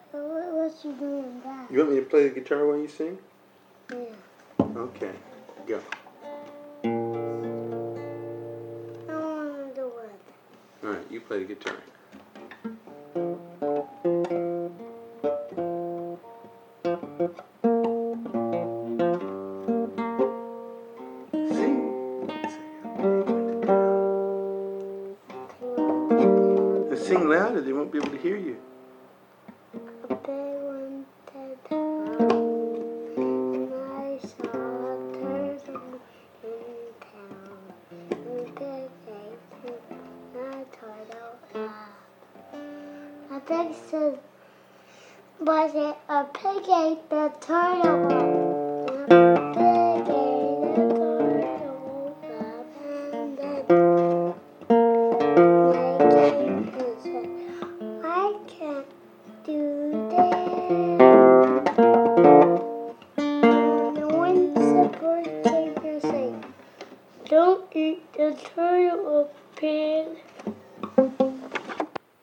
What you doing that? You want me to play the guitar while you sing? Yeah. Okay, go. I want to do it. All right, you play the guitar. Sing. And sing louder, they won't be able to hear you. A big one dead and I saw a turtle in town. And big eggs and a turtle laughed. A pig said, was it a pig ate the turtle up? And a pig ate the turtle up and then they came and said, I can't do that. And once the bird came to say, don't eat the turtle up, pig.